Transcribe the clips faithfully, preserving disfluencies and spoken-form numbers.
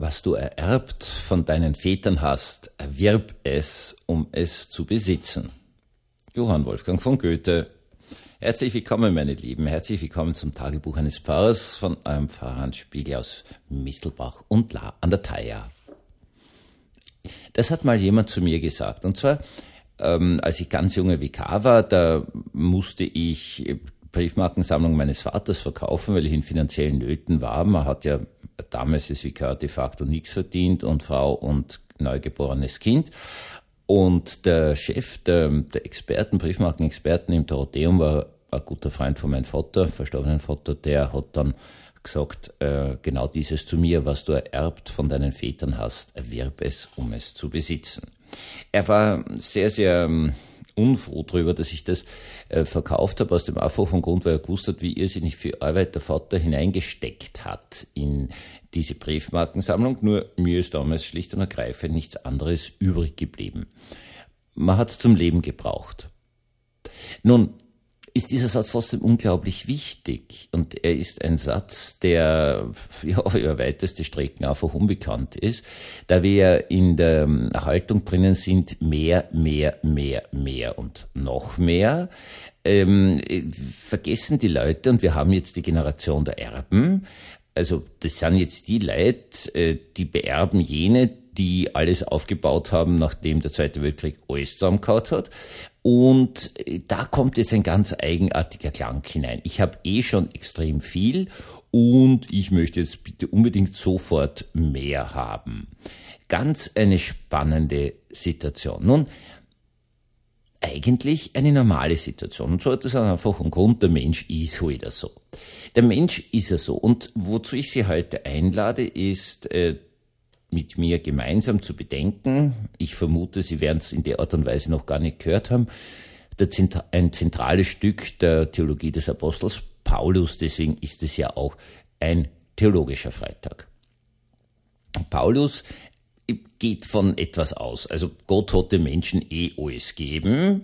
Was du ererbt von deinen Vätern hast, erwirb es, um es zu besitzen. Johann Wolfgang von Goethe. Herzlich willkommen, meine Lieben. Herzlich willkommen zum Tagebuch eines Pfarrers von eurem Pfarrer Hans Spiegel aus Mistelbach und La an der Thaya. Das hat mal jemand zu mir gesagt. Und zwar, ähm, als ich ganz junger Vikar war, da musste ich Briefmarkensammlung meines Vaters verkaufen, weil ich in finanziellen Nöten war. Man hat ja damals als Vikar de facto nichts verdient und Frau und neugeborenes Kind. Und der Chef der, der Experten, Briefmarkenexperten im Dorotheum war ein guter Freund von meinem Vater, verstorbenen Vater, der hat dann gesagt, äh, genau dieses zu mir: Was du ererbt von deinen Vätern hast, erwirb es, um es zu besitzen. Er war sehr, sehr ähm, unfroh darüber, dass ich das äh, verkauft habe, aus dem einfachen Grund, weil er gewusst hat, wie irrsinnig viel Arbeit der Vater hineingesteckt hat in diese Briefmarkensammlung. Nur mir ist damals schlicht und ergreifend nichts anderes übrig geblieben. Man hat es zum Leben gebraucht. Nun ist dieser Satz trotzdem unglaublich wichtig, und er ist ein Satz, der ja, über weiteste Strecken einfach unbekannt ist, da wir in der Haltung drinnen sind: mehr, mehr, mehr, mehr und noch mehr. Ähm, vergessen die Leute, und wir haben jetzt die Generation der Erben, also das sind jetzt die Leute, die beerben jene, die alles aufgebaut haben, nachdem der Zweite Weltkrieg alles zusammengehauen hat. Und da kommt jetzt ein ganz eigenartiger Klang hinein. Ich habe eh schon extrem viel und ich möchte jetzt bitte unbedingt sofort mehr haben. Ganz eine spannende Situation. Nun, eigentlich eine normale Situation. Und so hat das einfach einen Grund: der Mensch ist halt so. Der Mensch ist ja so. Und wozu ich Sie heute einlade, ist äh, mit mir gemeinsam zu bedenken. Ich vermute, Sie werden es in der Art und Weise noch gar nicht gehört haben. Der Zent- ein zentrales Stück der Theologie des Apostels Paulus. Deswegen ist es ja auch ein theologischer Freitag. Paulus geht von etwas aus. Also Gott hat den Menschen eh alles gegeben,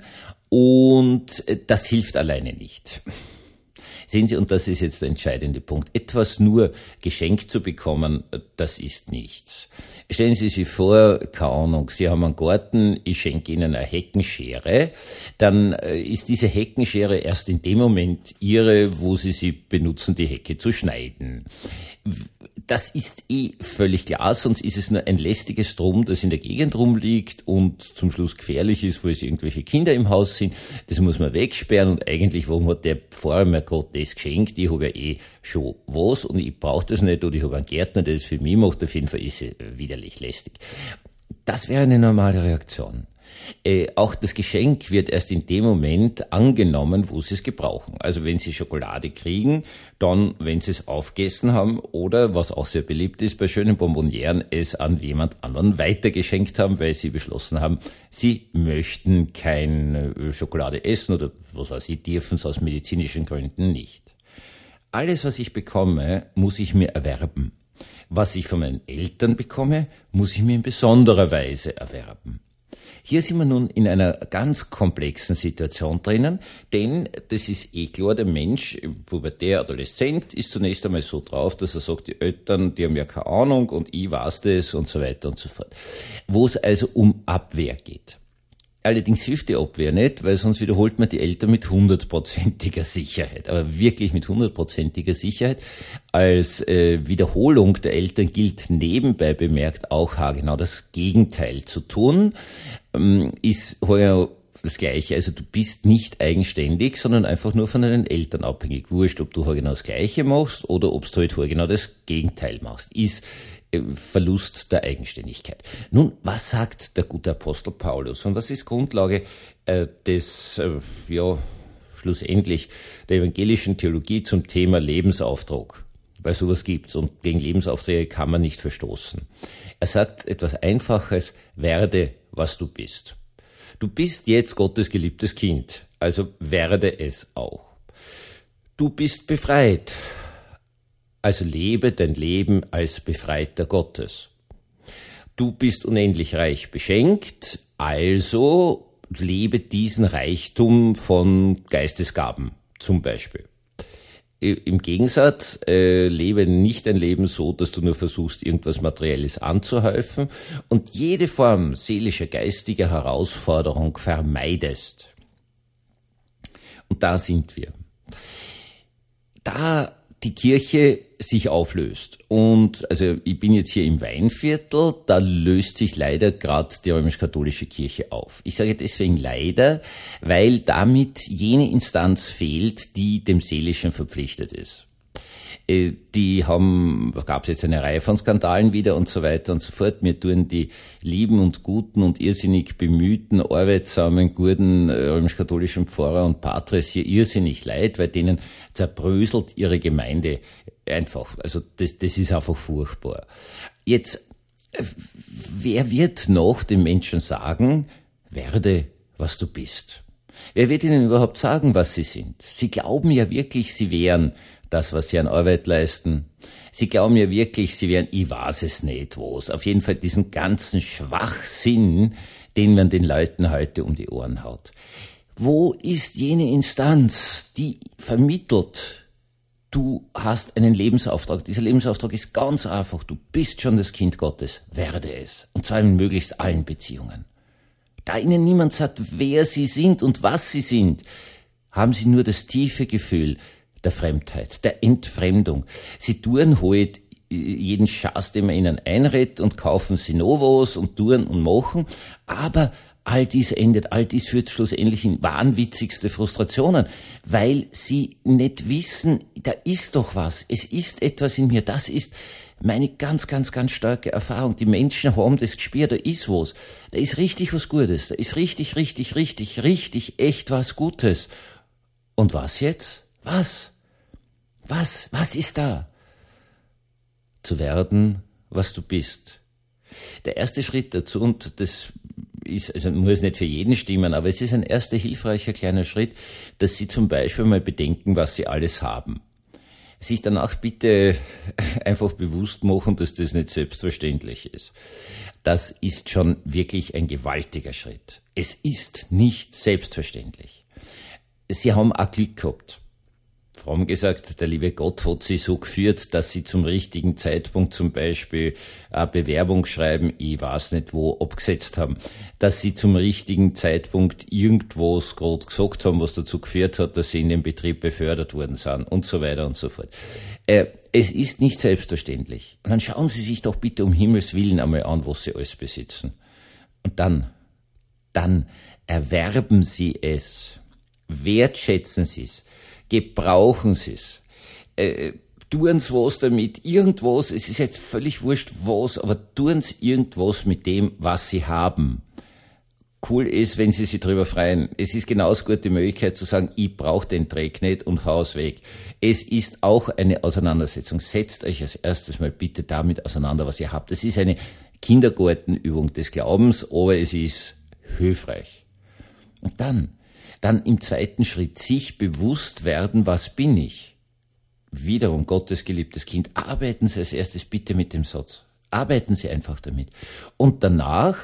und das hilft alleine nicht. Sehen Sie, und das ist jetzt der entscheidende Punkt: Etwas nur geschenkt zu bekommen, das ist nichts. Stellen Sie sich vor, keine Ahnung, Sie haben einen Garten, ich schenke Ihnen eine Heckenschere, dann ist diese Heckenschere erst in dem Moment Ihre, wo Sie sie benutzen, die Hecke zu schneiden. Das ist eh völlig klar, sonst ist es nur ein lästiges Drum, das in der Gegend rumliegt und zum Schluss gefährlich ist, wo es irgendwelche Kinder im Haus sind. Das muss man wegsperren, und eigentlich, warum hat der Pfarrer mir gerade das geschenkt? Ich habe ja eh schon was und ich brauche das nicht, oder ich habe einen Gärtner, der das für mich macht. Auf jeden Fall ist es widerlich lästig. Das wäre eine normale Reaktion. Äh, auch das Geschenk wird erst in dem Moment angenommen, wo Sie es gebrauchen. Also wenn Sie Schokolade kriegen, dann, wenn Sie es aufgegessen haben, oder, was auch sehr beliebt ist bei schönen Bonbonieren, es an jemand anderen weitergeschenkt haben, weil Sie beschlossen haben, Sie möchten keine Schokolade essen, oder was weiß ich, dürfen es aus medizinischen Gründen nicht. Alles, was ich bekomme, muss ich mir erwerben. Was ich von meinen Eltern bekomme, muss ich mir in besonderer Weise erwerben. Hier sind wir nun in einer ganz komplexen Situation drinnen, denn das ist eh klar, der Mensch, pubertär, Adoleszent, ist zunächst einmal so drauf, dass er sagt, die Eltern, die haben ja keine Ahnung und ich weiß das und so weiter und so fort. Wo es also um Abwehr geht. Allerdings hilft die Abwehr nicht, weil sonst wiederholt man die Eltern mit hundertprozentiger Sicherheit. Aber wirklich mit hundertprozentiger Sicherheit. Als äh, Wiederholung der Eltern gilt nebenbei bemerkt auch genau das Gegenteil zu tun. Ähm, ist heuer das Gleiche. Also du bist nicht eigenständig, sondern einfach nur von deinen Eltern abhängig. Wurscht, ob du genau das Gleiche machst oder ob du halt genau das Gegenteil machst. Ist Verlust der Eigenständigkeit. Nun, was sagt der gute Apostel Paulus und was ist Grundlage äh, des, äh, ja, schlussendlich der evangelischen Theologie zum Thema Lebensauftrag? Weil sowas gibt's und gegen Lebensaufträge kann man nicht verstoßen. Er sagt etwas Einfaches: Werde, was du bist. Du bist jetzt Gottes geliebtes Kind, also werde es auch. Du bist befreit. Also lebe dein Leben als Befreiter Gottes. Du bist unendlich reich beschenkt, also lebe diesen Reichtum von Geistesgaben zum Beispiel. Im Gegensatz, äh, lebe nicht ein Leben so, dass du nur versuchst, irgendwas Materielles anzuhäufen und jede Form seelischer, geistiger Herausforderung vermeidest. Und da sind wir. Da die Kirche sich auflöst und, also ich bin jetzt hier im Weinviertel, da löst sich leider gerade die römisch-katholische Kirche auf. Ich sage deswegen leider, weil damit jene Instanz fehlt, die dem Seelischen verpflichtet ist. Die haben, da gab es jetzt eine Reihe von Skandalen wieder und so weiter und so fort. Mir tun die lieben und guten und irrsinnig bemühten, arbeitsamen, guten römisch-katholischen Pfarrer und Patres hier irrsinnig leid, weil denen zerbröselt ihre Gemeinde einfach. Also das, das ist einfach furchtbar. Jetzt, wer wird noch den Menschen sagen, werde, was du bist? Wer wird ihnen überhaupt sagen, was sie sind? Sie glauben ja wirklich, sie wären das, was sie an Arbeit leisten. Sie glauben ja wirklich, sie wären, ich weiß es nicht was. Auf jeden Fall diesen ganzen Schwachsinn, den man den Leuten heute um die Ohren haut. Wo ist jene Instanz, die vermittelt, du hast einen Lebensauftrag. Dieser Lebensauftrag ist ganz einfach. Du bist schon das Kind Gottes. Werde es. Und zwar in möglichst allen Beziehungen. Da ihnen niemand sagt, wer sie sind und was sie sind, haben sie nur das tiefe Gefühl der Fremdheit, der Entfremdung. Sie tun halt jeden Schatz, den man ihnen einredet und kaufen sie Novos und tun und machen, aber all dies endet, all dies führt schlussendlich in wahnwitzigste Frustrationen, weil sie nicht wissen, da ist doch was, es ist etwas in mir, das ist meine ganz, ganz, ganz starke Erfahrung. Die Menschen haben das gespürt, da ist was, da ist richtig was Gutes, da ist richtig, richtig, richtig, richtig, echt was Gutes. Und was jetzt? Was? Was? Was ist da? Zu werden, was du bist. Der erste Schritt dazu, und das ist, also muss nicht für jeden stimmen, aber es ist ein erster hilfreicher kleiner Schritt, dass Sie zum Beispiel mal bedenken, was Sie alles haben. Sich danach bitte einfach bewusst machen, dass das nicht selbstverständlich ist. Das ist schon wirklich ein gewaltiger Schritt. Es ist nicht selbstverständlich. Sie haben auch Glück gehabt. Fromm gesagt, der liebe Gott hat sie so geführt, dass sie zum richtigen Zeitpunkt zum Beispiel eine Bewerbung schreiben, ich weiß nicht wo, abgesetzt haben. Dass sie zum richtigen Zeitpunkt irgendwas gerade gesagt haben, was dazu geführt hat, dass sie in dem Betrieb befördert worden sind und so weiter und so fort. Äh, es ist nicht selbstverständlich. Und dann schauen Sie sich doch bitte um Himmels Willen einmal an, was Sie alles besitzen. Und dann, dann erwerben Sie es. Wertschätzen Sie es. Gebrauchen Sie es. Äh, tun Sie was damit. Irgendwas, es ist jetzt völlig wurscht was, aber tun Sie irgendwas mit dem, was Sie haben. Cool ist, wenn Sie sich darüber freuen. Es ist genauso gut die Möglichkeit zu sagen, ich brauche den Dreck nicht und hau's weg. Es ist auch eine Auseinandersetzung. Setzt euch als erstes mal bitte damit auseinander, was ihr habt. Es ist eine Kindergartenübung des Glaubens, aber es ist hilfreich. Und dann Dann im zweiten Schritt sich bewusst werden, was bin ich? Wiederum Gottes geliebtes Kind. Arbeiten Sie als erstes bitte mit dem Satz. Arbeiten Sie einfach damit. Und danach,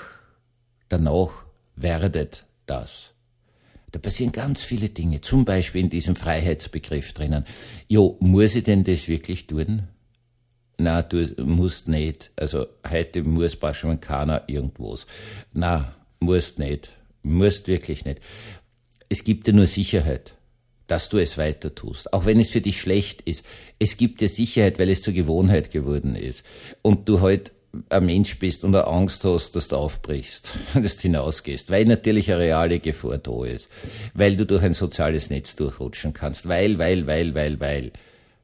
danach werdet das. Da passieren ganz viele Dinge. Zum Beispiel in diesem Freiheitsbegriff drinnen. Jo, muss ich denn das wirklich tun? Na, du musst nicht. Also heute muss beispielsweise keiner irgendwas. Na, musst nicht. Musst wirklich nicht. Es gibt dir nur Sicherheit, dass du es weiter tust. Auch wenn es für dich schlecht ist. Es gibt dir Sicherheit, weil es zur Gewohnheit geworden ist. Und du halt ein Mensch bist und eine Angst hast, dass du aufbrichst, dass du hinausgehst. Weil natürlich eine reale Gefahr da ist. Weil du durch ein soziales Netz durchrutschen kannst. Weil, weil, weil, weil, weil.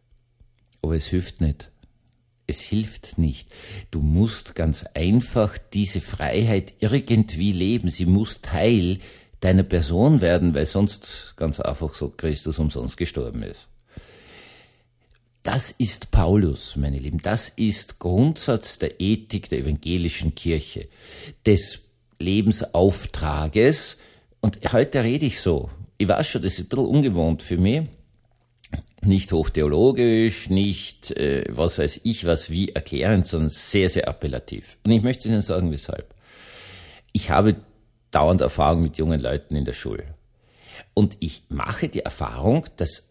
Aber es hilft nicht. Es hilft nicht. Du musst ganz einfach diese Freiheit irgendwie leben. Sie muss Teil deiner Person werden, weil sonst ganz einfach so Christus umsonst gestorben ist. Das ist Paulus, meine Lieben. Das ist Grundsatz der Ethik der evangelischen Kirche, des Lebensauftrages. Und heute rede ich so. Ich weiß schon, das ist ein bisschen ungewohnt für mich. Nicht hochtheologisch, nicht äh, was weiß ich was wie erklärend, sondern sehr, sehr appellativ. Und ich möchte Ihnen sagen, weshalb. Ich habe dauernd Erfahrung mit jungen Leuten in der Schule. Und ich mache die Erfahrung, dass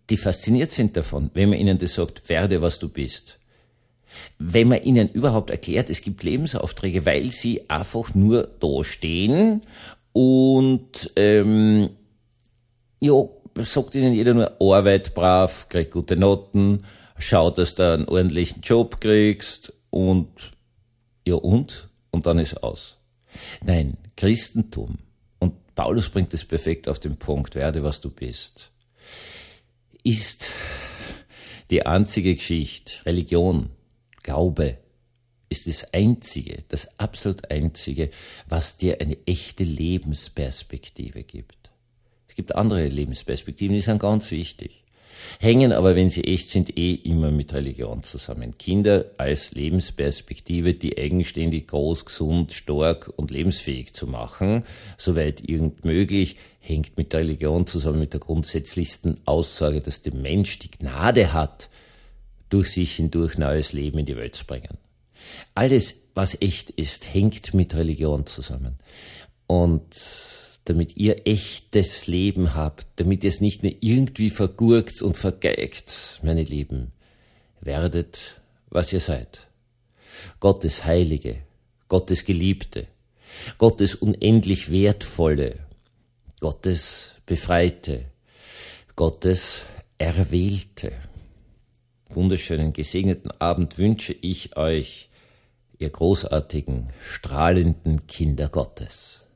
die fasziniert sind davon, wenn man ihnen das sagt, werde, was du bist. Wenn man ihnen überhaupt erklärt, es gibt Lebensaufträge, weil sie einfach nur da stehen und ähm, ja, sagt ihnen jeder nur, arbeit brav, krieg gute Noten, schau, dass du einen ordentlichen Job kriegst und ja und? Und dann ist aus. Nein, Christentum, und Paulus bringt es perfekt auf den Punkt, werde, was du bist, ist die einzige Geschichte. Religion, Glaube ist das Einzige, das absolut Einzige, was dir eine echte Lebensperspektive gibt. Es gibt andere Lebensperspektiven, die sind ganz wichtig, hängen aber, wenn sie echt sind, eh immer mit Religion zusammen. Kinder als Lebensperspektive, die eigenständig, groß, gesund, stark und lebensfähig zu machen, soweit irgend möglich, hängt mit der Religion zusammen, mit der grundsätzlichsten Aussage, dass der Mensch die Gnade hat, durch sich hindurch neues Leben in die Welt zu bringen. Alles, was echt ist, hängt mit Religion zusammen. Und damit ihr echtes Leben habt, damit ihr es nicht nur irgendwie vergurkt und vergeigt, meine Lieben, werdet, was ihr seid. Gottes Heilige, Gottes Geliebte, Gottes unendlich Wertvolle, Gottes Befreite, Gottes Erwählte. Wunderschönen, gesegneten Abend wünsche ich euch, ihr großartigen, strahlenden Kinder Gottes.